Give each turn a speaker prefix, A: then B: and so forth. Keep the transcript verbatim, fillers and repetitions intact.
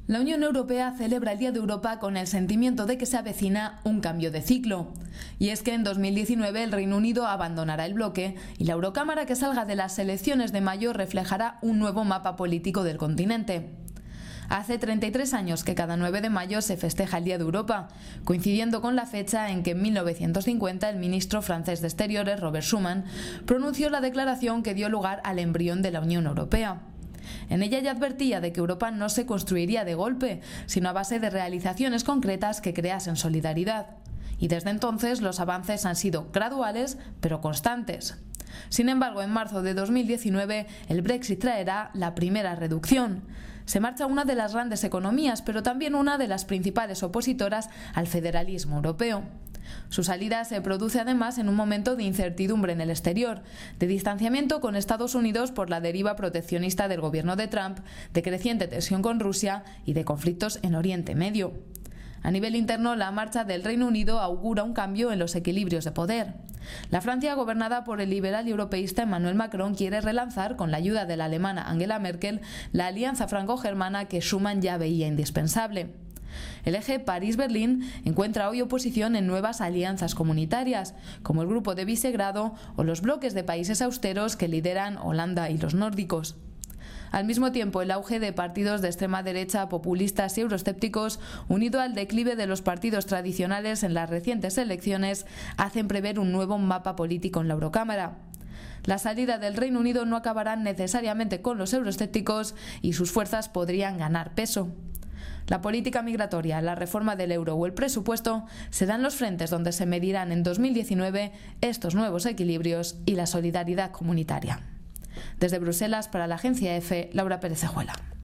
A: La Unión Europea celebra el Día de Europa con el sentimiento de que se avecina un cambio de ciclo. Y es que en dos mil diecinueve el Reino Unido abandonará el bloque y la Eurocámara que salga de las elecciones de mayo reflejará un nuevo mapa político del continente. Hace treinta y tres años que cada nueve de mayo se festeja el Día de Europa, coincidiendo con la fecha en que en mil novecientos cincuenta el ministro francés de Exteriores, Robert Schuman, pronunció la declaración que dio lugar al embrión de la Unión Europea. En ella ya advertía de que Europa no se construiría de golpe, sino a base de realizaciones concretas que creasen solidaridad. Y desde entonces los avances han sido graduales, pero constantes. Sin embargo, en marzo de dos mil diecinueve, el Brexit traerá la primera reducción. Se marcha una de las grandes economías, pero también una de las principales opositoras al federalismo europeo. Su salida se produce además en un momento de incertidumbre en el exterior, de distanciamiento con Estados Unidos por la deriva proteccionista del gobierno de Trump, de creciente tensión con Rusia y de conflictos en Oriente Medio. A nivel interno, la marcha del Reino Unido augura un cambio en los equilibrios de poder. La Francia, gobernada por el liberal y europeísta Emmanuel Macron, quiere relanzar, con la ayuda de la alemana Angela Merkel, la alianza franco-germana que Schuman ya veía indispensable. El eje París-Berlín encuentra hoy oposición en nuevas alianzas comunitarias, como el Grupo de Visegrado o los bloques de países austeros que lideran Holanda y los nórdicos. Al mismo tiempo, el auge de partidos de extrema derecha, populistas y euroescépticos, unido al declive de los partidos tradicionales en las recientes elecciones, hacen prever un nuevo mapa político en la Eurocámara. La salida del Reino Unido no acabará necesariamente con los euroescépticos y sus fuerzas podrían ganar peso. La política migratoria, la reforma del euro o el presupuesto serán los frentes donde se medirán en dos mil diecinueve estos nuevos equilibrios y la solidaridad comunitaria. Desde Bruselas, para la agencia EFE, Laura Pérez Cejuela.